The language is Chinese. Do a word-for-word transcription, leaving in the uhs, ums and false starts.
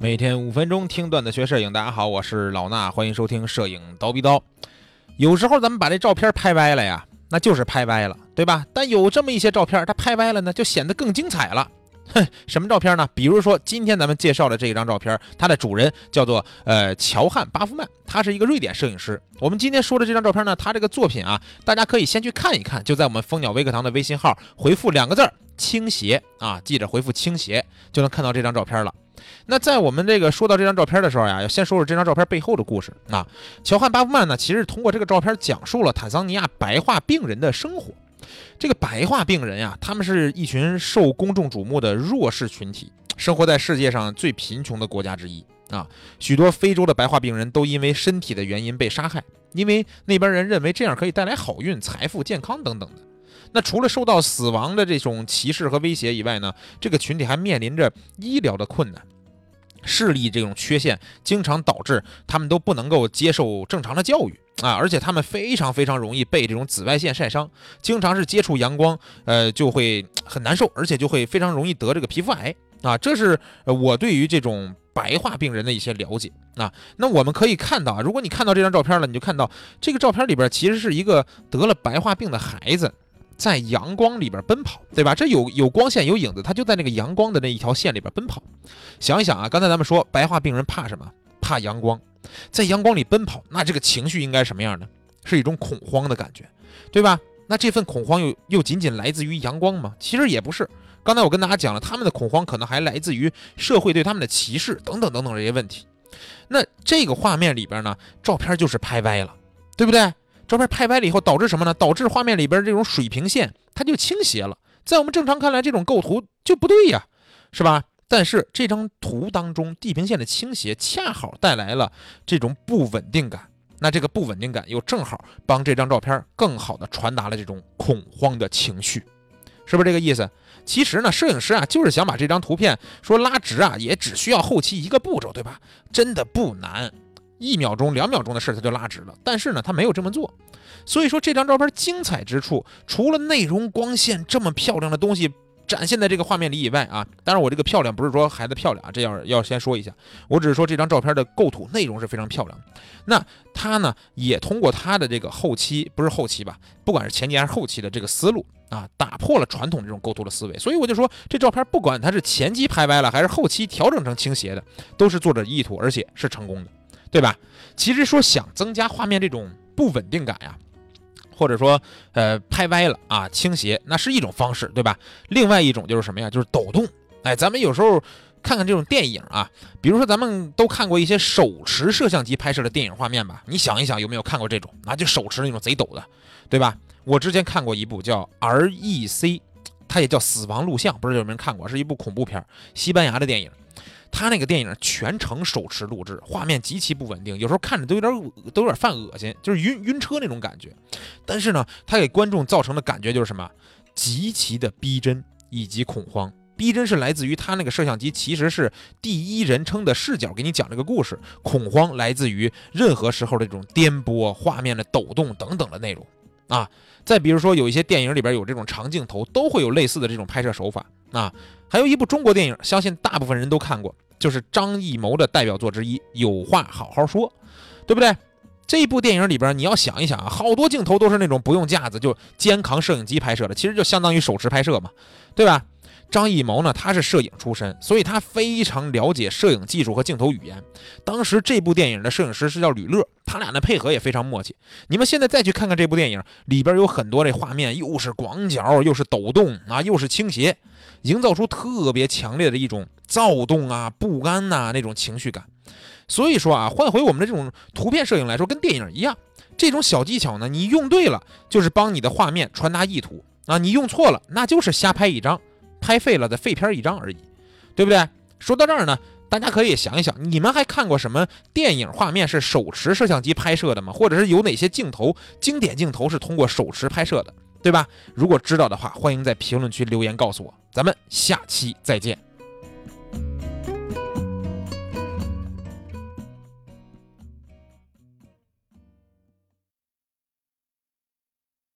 每天五分钟听段子学摄影，大家好，我是老衲，欢迎收听摄影叨逼叨。有时候咱们把这照片拍歪了呀，那就是拍歪了，对吧？但有这么一些照片，它拍歪了呢，就显得更精彩了。哼，什么照片呢？比如说今天咱们介绍的这一张照片，它的主人叫做呃乔汉巴夫曼，他是一个瑞典摄影师。我们今天说的这张照片呢，他这个作品啊，大家可以先去看一看，就在我们蜂鸟微课堂的微信号回复两个字儿倾斜啊，记着回复倾斜就能看到这张照片了。那在我们这个说到这张照片的时候呀，要先说说这张照片背后的故事啊。乔汉巴夫曼呢，其实通过这个照片讲述了坦桑尼亚白化病人的生活。这个白化病人呀，他们是一群受公众瞩目的弱势群体，生活在世界上最贫穷的国家之一啊。许多非洲的白化病人都因为身体的原因被杀害，因为那边人认为这样可以带来好运、财富、健康等等的。那除了受到死亡的这种歧视和威胁以外呢，这个群体还面临着医疗的困难。视力这种缺陷经常导致他们都不能够接受正常的教育啊，而且他们非常非常容易被这种紫外线晒伤，经常是接触阳光，呃，就会很难受，而且就会非常容易得这个皮肤癌啊。这是我对于这种白化病人的一些了解啊。那我们可以看到啊，如果你看到这张照片了，你就看到这个照片里边其实是一个得了白化病的孩子。在阳光里边奔跑，对吧？这有有光线有影子，他就在那个阳光的那一条线里边奔跑。想一想啊，刚才咱们说白化病人怕什么？怕阳光。在阳光里奔跑，那这个情绪应该什么样呢？是一种恐慌的感觉，对吧？那这份恐慌又又仅仅来自于阳光吗？其实也不是。刚才我跟大家讲了，他们的恐慌可能还来自于社会对他们的歧视等等等等这些问题。那这个画面里边呢，照片就是拍歪了，对不对？照片拍歪了以后导致什么呢？导致画面里边这种水平线它就倾斜了。在我们正常看来，这种构图就不对呀，是吧？但是这张图当中地平线的倾斜恰好带来了这种不稳定感，那这个不稳定感又正好帮这张照片更好的传达了这种恐慌的情绪，是不是这个意思？其实呢，摄影师啊就是想把这张图片说拉直啊，也只需要后期一个步骤，对吧？真的不难。一秒钟、两秒钟的事他就拉直了，但是呢，他没有这么做。所以说，这张照片精彩之处，除了内容、光线这么漂亮的东西展现在这个画面里以外啊，当然我这个漂亮不是说孩子漂亮啊，这要要先说一下，我只是说这张照片的构图内容是非常漂亮。那他呢，也通过他的这个后期，不是后期吧，不管是前期还是后期的这个思路啊，打破了传统这种构图的思维。所以我就说，这照片不管它是前期拍歪了，还是后期调整成倾斜的，都是作者意图，而且是成功的。对吧？其实说想增加画面这种不稳定感呀，或者说呃拍歪了啊倾斜，那是一种方式，对吧？另外一种就是什么呀？就是抖动。哎，咱们有时候看看这种电影啊，比如说咱们都看过一些手持摄像机拍摄的电影画面吧？你想一想有没有看过这种啊？就手持那种贼抖的，对吧？我之前看过一部叫 R E C， 它也叫死亡录像，不知道有没有人看过？是一部恐怖片，西班牙的电影。他那个电影全程手持录制，画面极其不稳定，有时候看着都有点都有点犯恶心，就是晕晕车那种感觉。但是呢，他给观众造成的感觉就是什么？极其的逼真以及恐慌。逼真是来自于他那个摄像机其实是第一人称的视角给你讲这个故事，恐慌来自于任何时候的这种颠簸、画面的抖动等等的内容啊。再比如说，有一些电影里边有这种长镜头，都会有类似的这种拍摄手法啊。还有一部中国电影，相信大部分人都看过，就是张艺谋的代表作之一《有话好好说》，对不对？这一部电影里边，你要想一想啊，好多镜头都是那种不用架子就肩扛摄影机拍摄的，其实就相当于手持拍摄嘛，对吧？张艺谋呢，他是摄影出身，所以他非常了解摄影技术和镜头语言。当时这部电影的摄影师是叫吕乐，他俩的配合也非常默契。你们现在再去看看这部电影，里边有很多这画面，又是广角，又是抖动啊，又是倾斜，营造出特别强烈的一种躁动啊、不安呐、啊、那种情绪感。所以说啊，换回我们的这种图片摄影来说，跟电影一样，这种小技巧呢，你用对了，就是帮你的画面传达意图啊；你用错了，那就是瞎拍一张。拍废了的废片一张而已，对不对？说到这儿呢，大家可以想一想，你们还看过什么电影画面是手持摄像机拍摄的吗？或者是有哪些镜头经典镜头是通过手持拍摄的，对吧？如果知道的话，欢迎在评论区留言告诉我。咱们下期再见。